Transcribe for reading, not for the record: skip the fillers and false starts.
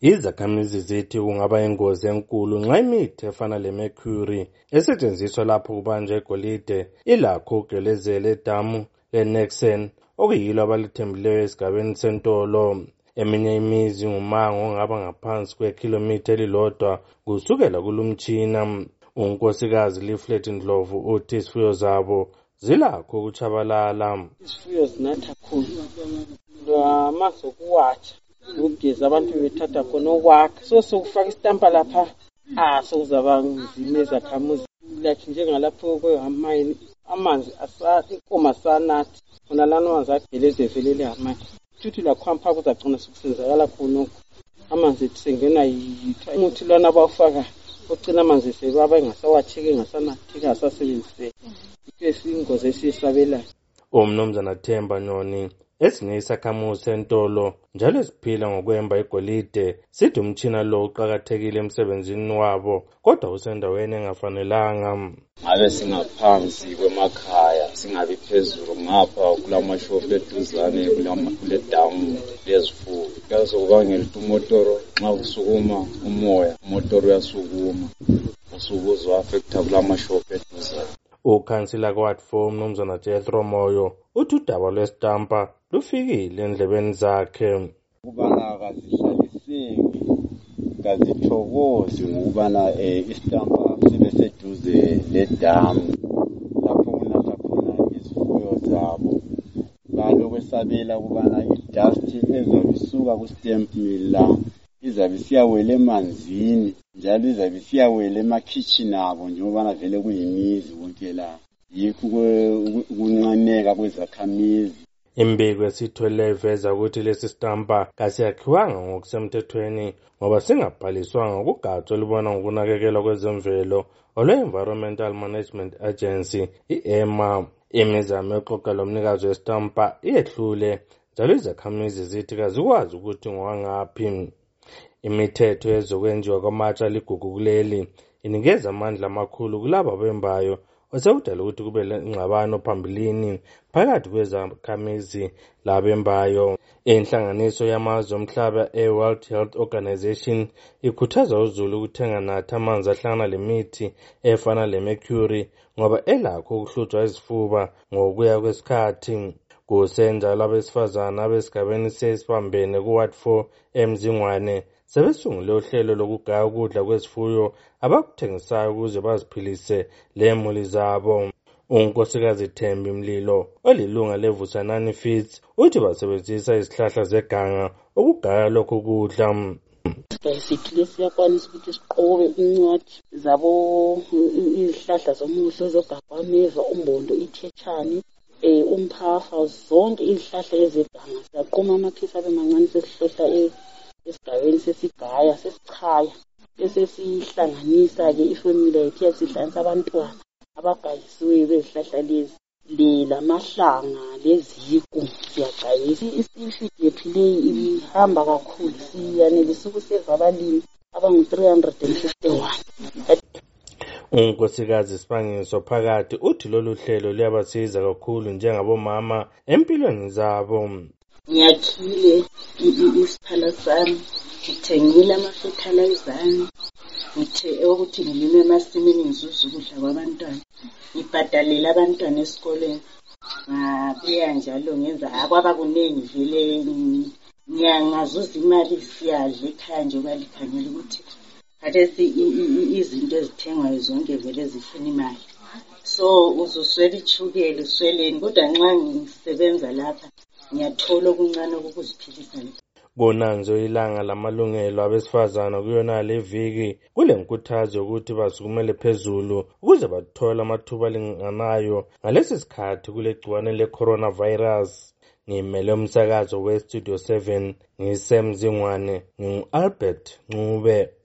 Izakhamizi zithi kungaba ingozi enkulu nxa imithi efana le-mercury esetshenziswa lapho kubanjwa igolide ilakho ukugelezela edamu le-Nexen okuyilo abalithembileyo esigabeni seNtolo. Eminye imizi ngumango ongaba ngaphansi kwekhilomitha elilodwa kusukela kulumtshina. Unkosikazi Leaflet Ndlovu uthi izifuyo zabo zilakho ukutshabalala. Izifuyo zinatha khulu amanzi okuwatsha ukugeza abantu bethatha khona okwakha sokufaka isitampa lapha sokuzaba nzima ezakhamuzi like njengalapho kweHamayini amanzi inkomo asanathi khona lana amanzi ageleze velele eHamayini futhi lakhwampa kuzagcina sokusenzakala khonokho amanzi sengena umuthi lwana abawufaka ogcina amanzi sebaba engasawatheki engasanatheki engasasebenziseki ingozi esiyisabelayo. Umnumzana Themba Nyoni esinye isakhamuzi seNtolo njalo esiphila ngokwemba igolide sithi umtshina lo uqakathekile emsebenzini wabo kodwa usendaweni engafanelanga. Ngabe singaphansi kwemakhaya singabi phezulu ngapha kulamashofu eduzane kule damu lezifuyo kuzokubangela ukuthi umotoro nxa usukuma umoya umotoro uyasukuma usukuzwa affecta kulamashofu eduzane. Ukhansila kwa-Ward 4 umnumzana Jethro Moyo uthi udaba lwesitampa lufikile endlebeni zakhe. Ukubana kazihlaliseki kazithokozi ngokubana isitampa sibe seduze ledamu lapho kunatha khona izifuyo zabo. Balokwesabela ukubana idust ezobe isuka ku-stamp mill la izabe isiyawela emanzini njalo izabe isiyawela emakhitshini abo njengobana vele kuyimizi konke la yikho ukunqaneka kwezakhamizi. Imbiko esithole iveza ukuthi lesi sitampa kasiyakhiwanga ngokusemthethweni ngoba singabhaliswanga kugatsha olubona ngokunakekelwa kwezemvelo olwe-Environmental Management Agency i-EMA. Imizamo yoxoxa lomnikazi wesitampa iyehlule njalo izakhamizi zithi kazikwazi ukuthi ngowangaphi. Imithetho yezokwenziwa kwamatsha ligugu kuleli inikeza amandla amakhulu kulabo bembayo osekudala ukuthi kube lengxabano phambilini phakathi kwezakhamizi labembayo. Inhlanganiso yamazwe omhlaba e-World Health Organization ikhuthaza uzulu ukuthenga nathi amanzi ahlangana lemithi efana le-mercury ngoba elakho ukuhlutshwa izifuba ngokuya kwesikhathi. Kusenjalo abesifazana abesigabeni sesibambene ku-Ward 4 eMzingwane sebesungule uhlelo lokugaya ukudla kwezifuyo abakuthengisayo ukuze baziphilise lemuli zabo. Unkosikazi Thembi Mlilo olilunga leVusanani Feeds uthi basebenzisa izihlahla zeganga ukugaya lokhu kudla. Basically siyakwanisa ukuthi siqobe incwadi zabo izihlahla zomuhlo zogabameva umbondo ithechani umphafa zonke izihlahla ezeganga siyaqoma amaphisi abe mancane sesihlohla esigabeni sesigaya sesichaya bese sihlanganisa-ke ifomula yethu yasihlanganisa abantwana abagayisiweyo bezihlahla lezi lamahlanga leziku siyagayisa. Ifeed yethu leyi ihamba kakhulu siyanelisa ukuseva abalimi abangu-351. Unkosikazi Sibangiso Phakathi uthi lolu hlelo luyabasiza kakhulu njengabomama empilweni zabo. Ngiyakhile isiphala sami ngithengile ama-fertilizers ngithe ukuthi ngilime emasimini ngizuza ukudla kwabantwana ngibhadalela abantwana esikoleni ngabuya njalo ngenza kwaba kuningi vele ngiyangazuza imali siyadla ekhaya njengoba likhangela ukuthi khathesi izinto ezithengwayo zonke vele zifuna imali so uzoswela ichukela usweleni kodwa nxa ngisebenza lapha ngiyathola okuncane ukuziphilisa. Bonanzo ilanga lamalungelo abesifazana kuyona le viki kule nkuthazo yokuthi basukumele phezulu ukuze bathole amathuba alinganayo ngalesi sikhathi kule gciwane le-coronavirus. Ngimele umsakazo we-Studio 7 ngisemzingwane ngingu-Albert Ncube.